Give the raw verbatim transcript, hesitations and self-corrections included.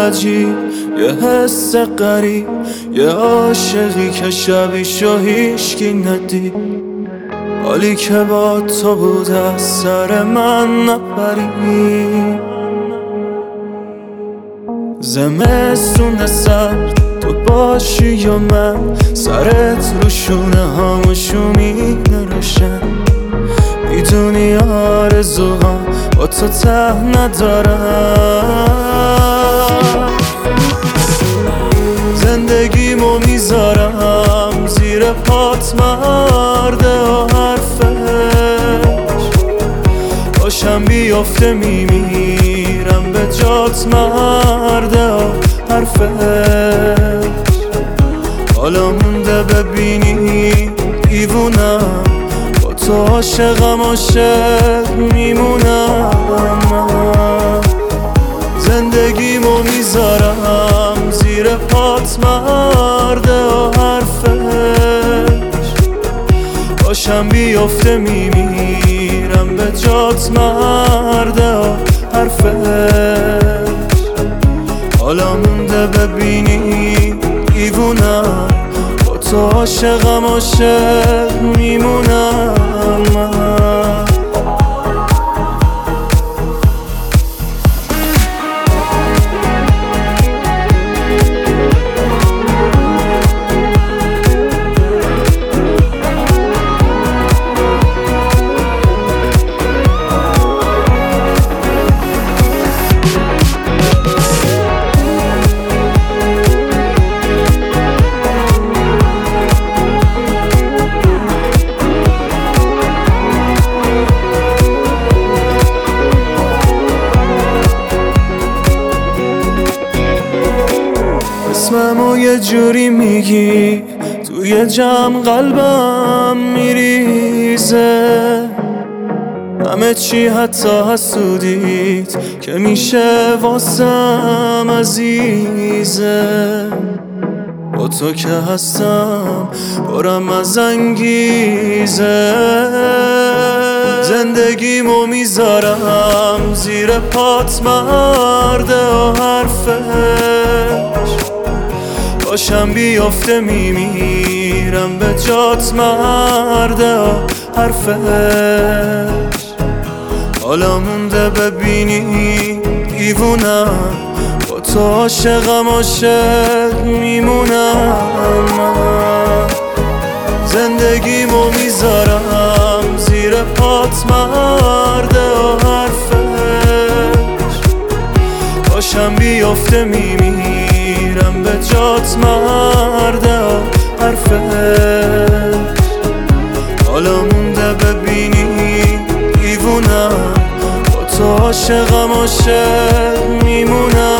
عجیب، یه حس غریب، یه عاشقی که شبیشو هیچکی ندید. حالی که با تو بود از سر من نپری. زمستون سرد تو باشی یا من، سرت رو شونه هامو میده روشن. میدونی آرزوها با تو ته ندارم. زندگیمو میذارم زیر پات مرده و حرفش. باشم بیافته میمیرم به جات مرده و حرفش. حالا مونده ببینی دیوونم، با تو عاشقم عاشق میمونم. زندگیمو میذارم زیر پات مرده و حرفش. باشم بیافته میمیرم به جات مرده و حرفش. حالا مونده ببینی دیوونم، با تو عاشقم عاشق میمونم. اسممو یه جوری میگی توی جمع قلبم میریزه. همه چی حتی حسودیت که میشه واسم عزیزه. با تو که هستم پرم از انگیزه. زندگیمو میذارم زیر پات مرده و حرفش. باشم بیافته میمیرم به جات مرده و حرفش. حالا مونده ببینی دیوونم، با تو عاشقم عاشق میمونم. زندگیمو میذارم زیر پات مرده و حرفش. باشم بیافته میمیرم به جات مرده و حرفش. حالا مونده ببینی دیوونم، با تو عاشقم عاشق میمونم.